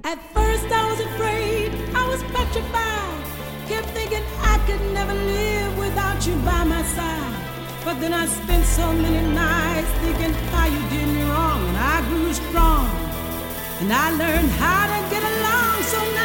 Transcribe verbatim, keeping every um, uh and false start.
At first I was afraid, I was petrified, kept thinking I could never live without you by my side. But then I spent so many nights thinking how you did me wrong, and I grew strong, and I learned how to get along. So now